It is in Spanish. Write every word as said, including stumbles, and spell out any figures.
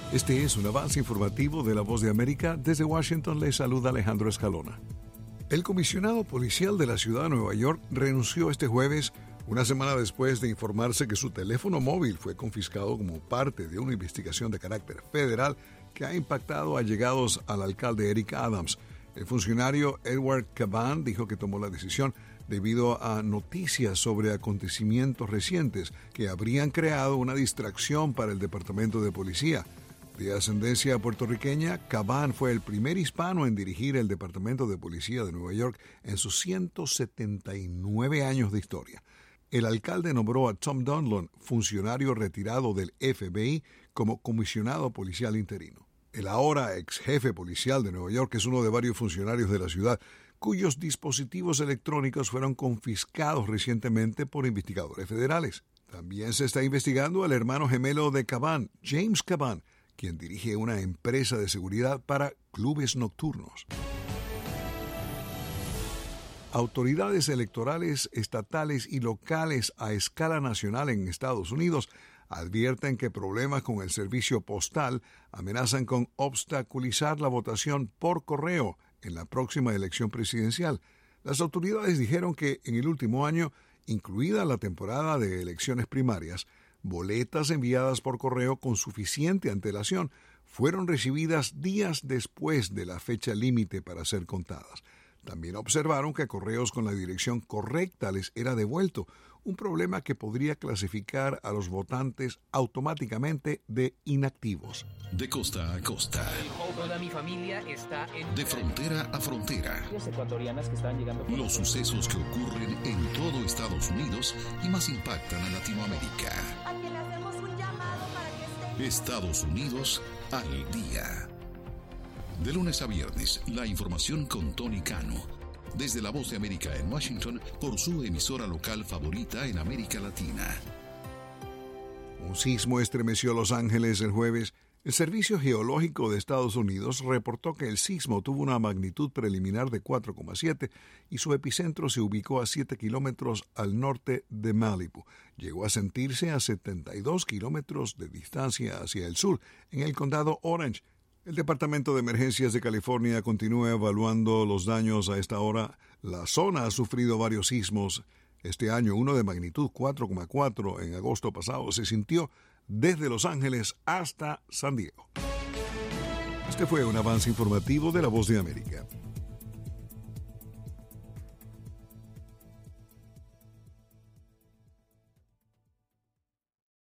Este es un avance informativo de La Voz de América. Desde Washington les saluda Alejandro Escalona. El comisionado policial de la ciudad de Nueva York renunció este jueves, una semana después de informarse que su teléfono móvil fue confiscado como parte de una investigación de carácter federal que ha impactado allegados al alcalde Eric Adams. El funcionario Edward Caban dijo que tomó la decisión debido a noticias sobre acontecimientos recientes que habrían creado una distracción para el Departamento de Policía. De ascendencia puertorriqueña, Caban fue el primer hispano en dirigir el Departamento de Policía de Nueva York en sus ciento setenta y nueve años de historia. El alcalde nombró a Tom Donlon, funcionario retirado del F B I, como comisionado policial interino. El ahora ex jefe policial de Nueva York es uno de varios funcionarios de la ciudad cuyos dispositivos electrónicos fueron confiscados recientemente por investigadores federales. También se está investigando al hermano gemelo de Caban, James Caban, quien dirige una empresa de seguridad para clubes nocturnos. Autoridades electorales estatales y locales a escala nacional en Estados Unidos advierten que problemas con el servicio postal amenazan con obstaculizar la votación por correo en la próxima elección presidencial. Las autoridades dijeron que en el último año, incluida la temporada de elecciones primarias, boletas enviadas por correo con suficiente antelación fueron recibidas días después de la fecha límite para ser contadas. También observaron que correos con la dirección correcta les era devuelto, un problema que podría clasificar a los votantes automáticamente de inactivos. De costa a costa. Toda mi familia está en... De frontera a frontera. ecuatorianas que están llegando... Los sucesos que ocurren en todo Estados Unidos y más impactan a Latinoamérica. A quien le hacemos un llamado para que esté... Estados Unidos al día. De lunes a viernes, la información con Tony Cano. Desde La Voz de América en Washington, por su emisora local favorita en América Latina. Un sismo estremeció Los Ángeles el jueves. El Servicio Geológico de Estados Unidos reportó que el sismo tuvo una magnitud preliminar de cuatro coma siete y su epicentro se ubicó a siete kilómetros al norte de Malibu. Llegó a sentirse a setenta y dos kilómetros de distancia hacia el sur, en el condado Orange. El Departamento de Emergencias de California continúa evaluando los daños a esta hora. La zona ha sufrido varios sismos. Este año, uno de magnitud cuatro coma cuatro en agosto pasado se sintió desde Los Ángeles hasta San Diego. Este fue un avance informativo de La Voz de América.